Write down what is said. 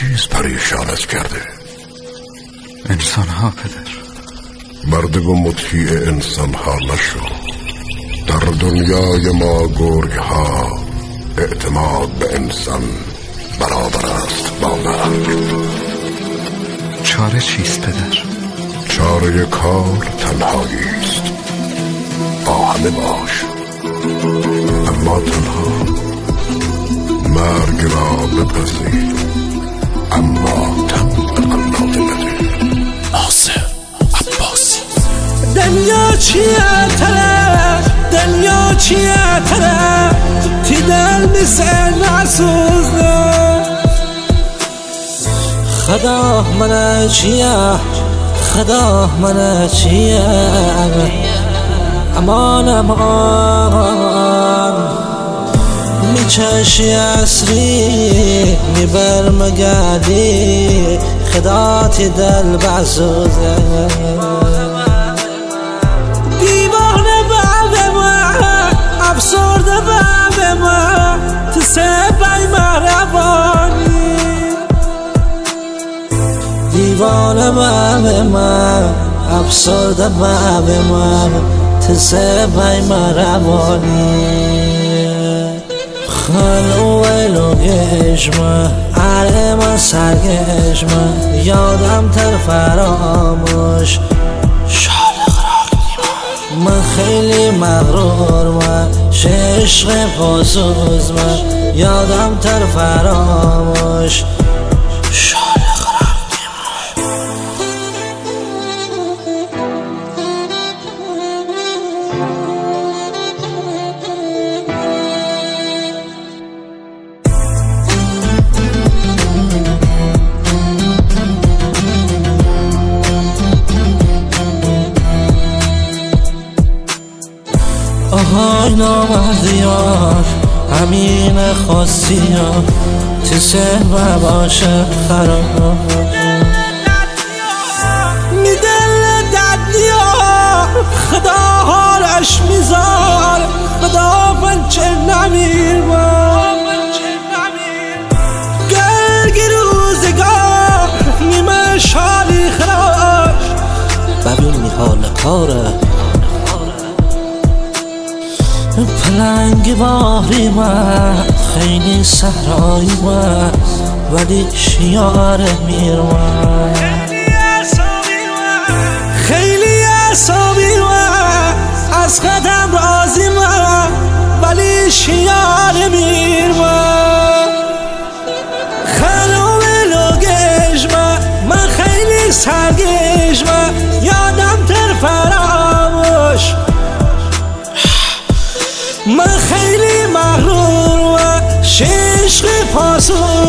چیز پریشانت کرده؟ انسان ها پدر. مرد و مطیع انسان ها نشو. در دنیای ما گرگ ها اعتماد به انسان برابر است با مرگ. چاره چیست پدر؟ چاره کار تنهایی است. با همه باش، اما تنها. مرگ را بپذیر، اما تن به قنات بده. ناصر عباسی. دنیا چیه تره، دنیا چیه تره، تی دل میسه نسوزه. خدا من چیه، خدا من چیه، امان امان. میچشی اصری میبرمگردی، خدا تی دل بسوزه. دیوانه به ما، افسرده به ما، تو سبای مهربانی. دیوانه به ما، افسرده به ما، تو سبای مهربانی. خلو ویلو گشمه، عره من سرگشمه، یادم تر فراموش من خیلی مغرور من، عشق پاسوز من، یادم تر فراموش آهای نامردیار، همین خواستی ها، تو سر باشه خراب. می دل دردیار، خدا حالش میذار، خدا بنچه نمیر با. گرگ روزگار، نیمه شاری خراش، ببینی حال کاره. پلنگ باری من، خیلی صحرایی من، ولی شیار میر من. خیلی عصابی من، از قدم راضی من، ولی شیار میر من. خلوم لوگش من خیلی سرگش من، یادم تر فراموش من خیلی مغرور و عشق پاسوز